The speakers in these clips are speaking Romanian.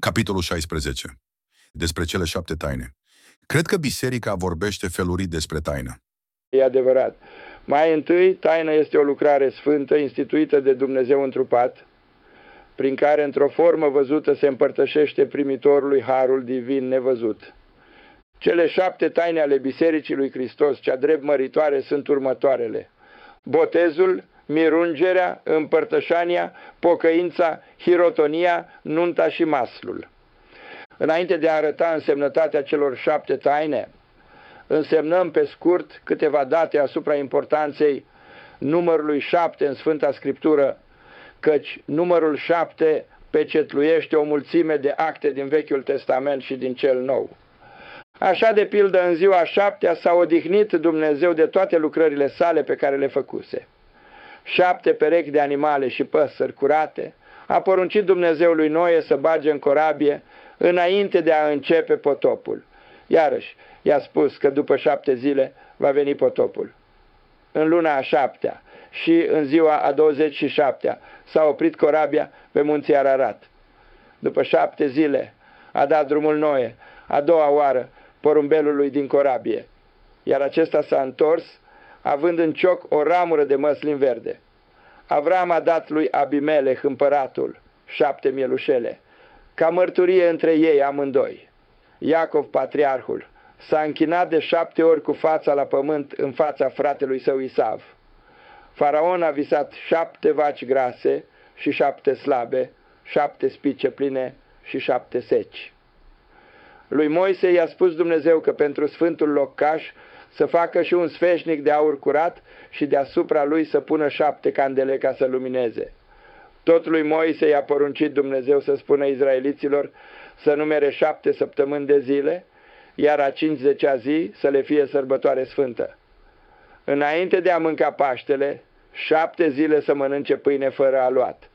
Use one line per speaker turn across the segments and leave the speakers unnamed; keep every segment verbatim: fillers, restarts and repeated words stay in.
Capitolul șaisprezece. Despre cele șapte taine. Cred că biserica vorbește felurit despre taină.
E adevărat. Mai întâi, taina este o lucrare sfântă instituită de Dumnezeu întrupat, prin care într-o formă văzută se împărtășește primitorului harul divin nevăzut. Cele șapte taine ale Bisericii lui Hristos, cea drept măritoare, sunt următoarele: botezul, mirungerea, împărtășania, pocăința, hirotonia, nunta și maslul. Înainte de a arăta însemnătatea celor șapte taine, însemnăm pe scurt câteva date asupra importanței numărului șapte în Sfânta Scriptură, căci numărul șapte pecetluiește o mulțime de acte din Vechiul Testament și din cel Nou. Așa, de pildă, în ziua șaptea s-a odihnit Dumnezeu de toate lucrările sale pe care le făcuse. Șapte perechi de animale și păsări curate a poruncit Dumnezeu lui Noe să bage în corabie înainte de a începe potopul. Iarăși, i-a spus că după șapte zile va veni potopul. În luna a șaptea și în ziua a douăzeci și șaptea s-a oprit corabia pe munții Ararat. După șapte zile a dat drumul Noe a doua oară porumbelului din corabie, iar acesta s-a întors având în cioc o ramură de măslin verde. Avram a dat lui Abimelech împăratul șapte mielușele, ca mărturie între ei amândoi. Iacov, patriarhul, s-a închinat de șapte ori cu fața la pământ în fața fratelui său Isav. Faraon a visat șapte vaci grase și șapte slabe, șapte spice pline și șapte seci. Lui Moise i-a spus Dumnezeu că pentru sfântul locaș să facă și un sfeșnic de aur curat și deasupra lui să pună șapte candele ca să lumineze. Tot lui Moise i-a poruncit Dumnezeu să spună izraeliților să numere șapte săptămâni de zile, iar a cincizecea zi să le fie sărbătoare sfântă. Înainte de a mânca Paștele, șapte zile să mănânce pâine fără aluat,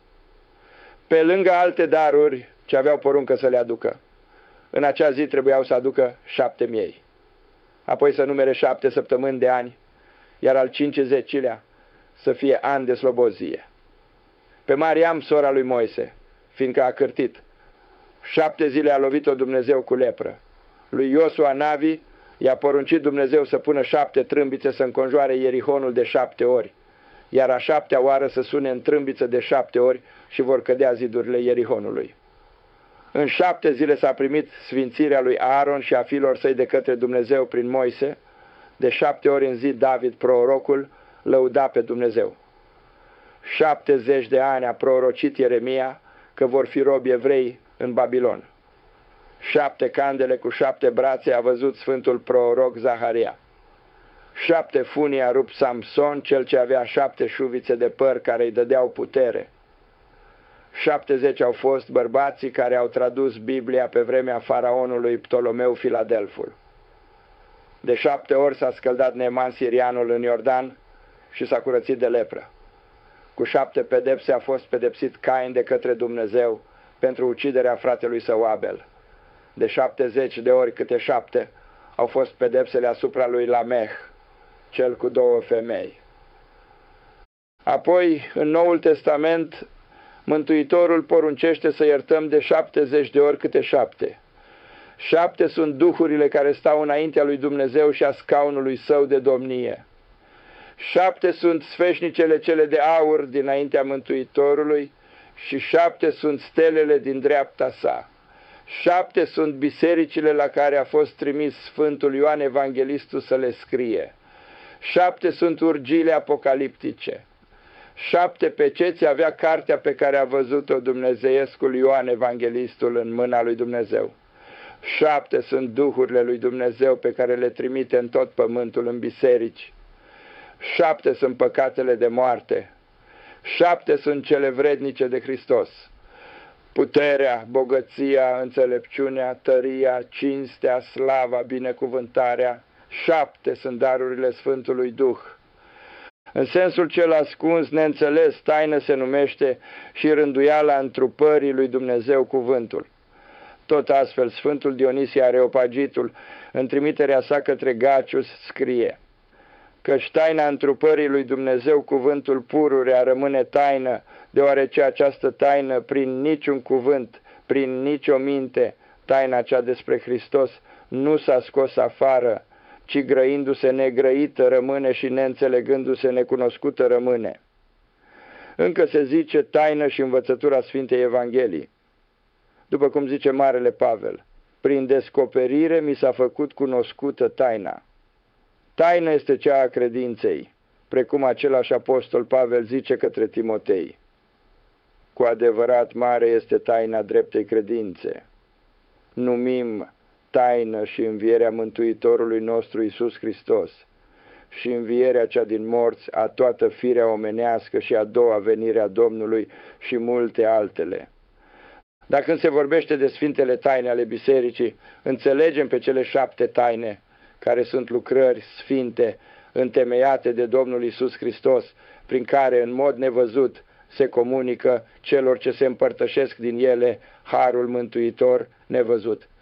pe lângă alte daruri ce aveau poruncă să le aducă. În acea zi trebuiau să aducă șapte miei. Apoi să numere șapte săptămâni de ani, iar al cincizecilea să fie an de slobozie. Pe Mariam, sora lui Moise, fiindcă a cârtit, șapte zile a lovit-o Dumnezeu cu lepră. Lui Iosua Navi i-a poruncit Dumnezeu să pună șapte trâmbițe să înconjoare Ierihonul de șapte ori, iar a șaptea oară să sune în trâmbiță de șapte ori și vor cădea zidurile Ierihonului. În șapte zile s-a primit sfințirea lui Aaron și a fiilor săi de către Dumnezeu prin Moise. De șapte ori în zi David, prorocul, lăuda pe Dumnezeu. Șaptezeci de ani a prorocit Ieremia că vor fi robi evrei în Babilon. Șapte candele cu șapte brațe a văzut sfântul proroc Zaharia. Șapte funii a rupt Samson, cel ce avea șapte șuvițe de păr care îi dădeau putere. șaptezeci au fost bărbații care au tradus Biblia pe vremea faraonului Ptolomeu Filadelful. De șapte ori s-a scăldat Neeman sirianul în Iordan și s-a curățit de lepră. Cu șapte pedepse a fost pedepsit Cain de către Dumnezeu pentru uciderea fratelui său Abel. De șaptezeci de ori câte șapte au fost pedepsele asupra lui Lameh, cel cu două femei. Apoi, în Noul Testament, Mântuitorul poruncește să iertăm de șaptezeci de ori câte șapte. Șapte sunt duhurile care stau înaintea lui Dumnezeu și a scaunului său de domnie. Șapte sunt sfeșnicele cele de aur dinaintea Mântuitorului și șapte sunt stelele din dreapta sa. Șapte sunt bisericile la care a fost trimis Sfântul Ioan Evanghelistul să le scrie. Șapte sunt urgiile apocaliptice. Șapte peceți avea cartea pe care a văzut-o dumnezeiescul Ioan Evanghelistul în mâna lui Dumnezeu. Șapte sunt duhurile lui Dumnezeu pe care le trimite în tot pământul în biserici. Șapte sunt păcatele de moarte. Șapte sunt cele vrednice de Hristos: puterea, bogăția, înțelepciunea, tăria, cinstea, slava, binecuvântarea. Șapte sunt darurile Sfântului Duh. În sensul cel ascuns, neînțeles, taină se numește și rânduiala întrupării lui Dumnezeu cuvântul. Tot astfel, Sfântul Dionisie Areopagitul, în trimiterea sa către Gacius, scrie: căci taina întrupării lui Dumnezeu cuvântul pururea rămâne taină, deoarece această taină prin niciun cuvânt Prin nicio minte, taina cea despre Hristos nu s-a scos afară, ci grăindu-se negrăită rămâne și neînțelegându-se necunoscută rămâne. Încă se zice taină și învățătura Sfintei Evanghelii. După cum zice Marele Pavel, prin descoperire mi s-a făcut cunoscută taina. Taină este cea a credinței, precum același apostol Pavel zice către Timotei. Cu adevărat mare este taina dreptei credințe. Numim taină și învierea Mântuitorului nostru Iisus Hristos și învierea cea din morți a toată firea omenească și a doua venire a Domnului și multe altele. Dacă când se vorbește de sfintele taine ale bisericii, înțelegem pe cele șapte taine, care sunt lucrări sfinte, întemeiate de Domnul Iisus Hristos, prin care în mod nevăzut se comunică celor ce se împărtășesc din ele harul mântuitor nevăzut.